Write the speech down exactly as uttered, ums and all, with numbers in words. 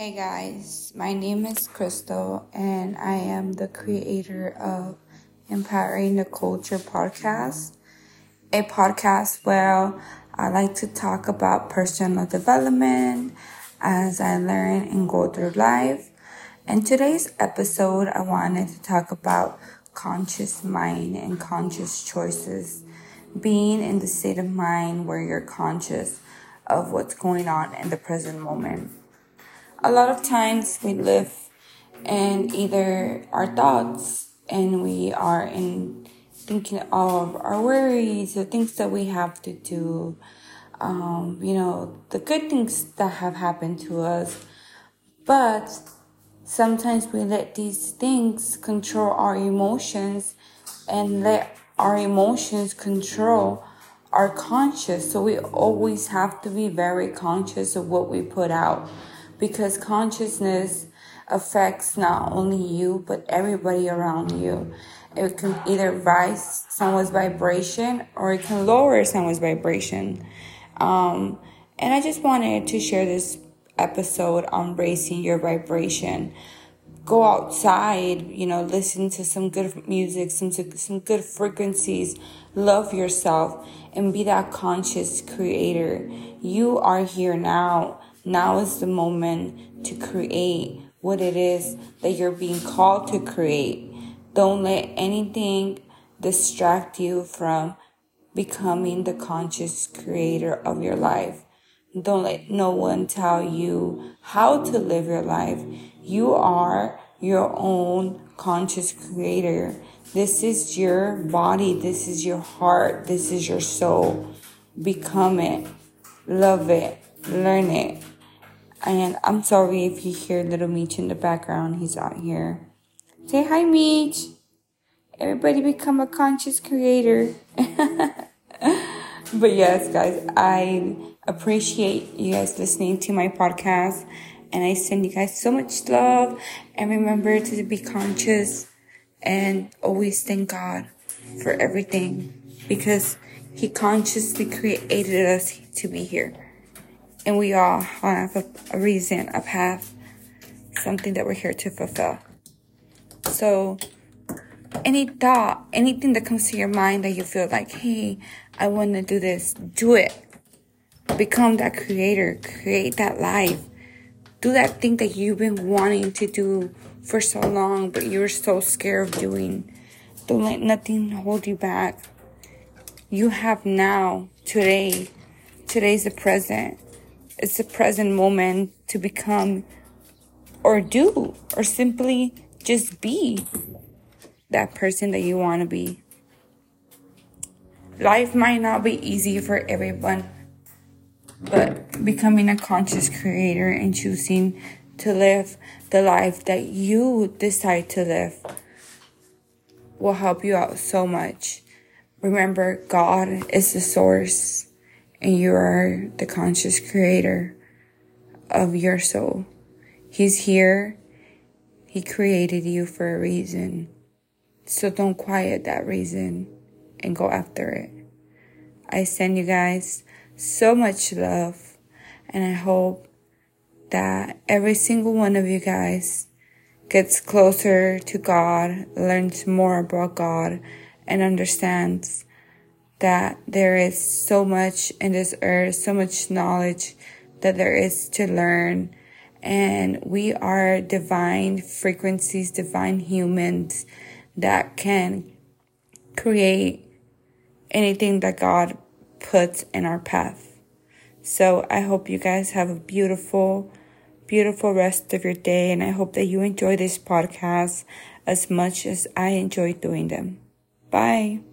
Hey guys, my name is Crystal and I am the creator of Empowering the Culture podcast, a podcast where I like to talk about personal development as I learn and go through life. In today's episode, I wanted to talk about conscious mind and conscious choices, being in the state of mind where you're conscious of what's going on in the present moment. A lot of times we live in either our thoughts and we are in thinking of our worries, the things that we have to do, um, you know, the good things that have happened to us. But sometimes we let these things control our emotions and let our emotions control our conscious. So we always have to be very conscious of what we put out, because consciousness affects not only you, but everybody around you. It can either rise someone's vibration or it can lower someone's vibration. Um, and I just wanted to share this episode on raising your vibration. Go outside, you know, listen to some good music, some, some good frequencies, love yourself, and be that conscious creator. You are here now. Now is the moment to create what it is that you're being called to create. Don't let anything distract you from becoming the conscious creator of your life. Don't let no one tell you how to live your life. You are your own conscious creator. This is your body. This is your heart. This is your soul. Become it. Love it. Learn it. And I'm sorry if you hear little Meech in the background. He's out here. Say hi, Meech. Everybody become a conscious creator. But yes, guys, I appreciate you guys listening to my podcast. And I send you guys so much love. And remember to be conscious and always thank God for everything, because He consciously created us to be here. And we all have a, a reason, a path, something that we're here to fulfill. So any thought, anything that comes to your mind that you feel like, hey, I want to do this, do it. Become that creator. Create that life. Do that thing that you've been wanting to do for so long, but you're so scared of doing. Don't let nothing hold you back. You have now, today. Today's the present. It's the present moment to become or do or simply just be that person that you want to be. Life might not be easy for everyone, but becoming a conscious creator and choosing to live the life that you decide to live will help you out so much. Remember, God is the source. And you are the conscious creator of your soul. He's here. He created you for a reason. So don't quiet that reason and go after it. I send you guys so much love. And I hope that every single one of you guys gets closer to God, learns more about God, and understands that there is so much in this earth, so much knowledge that there is to learn. And we are divine frequencies, divine humans that can create anything that God puts in our path. So I hope you guys have a beautiful, beautiful rest of your day. And I hope that you enjoy this podcast as much as I enjoy doing them. Bye.